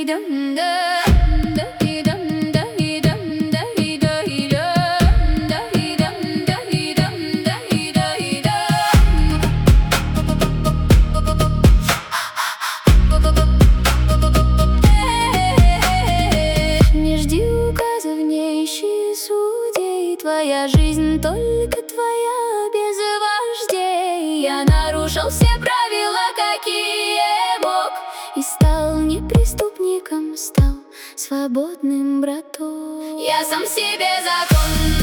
Не жди указов, не ищи судей. Твоя жизнь только твоя, без вождей. Я нарушил все правила, какие мог, и стал не преступником, стал свободным братом. Я сам себе закон.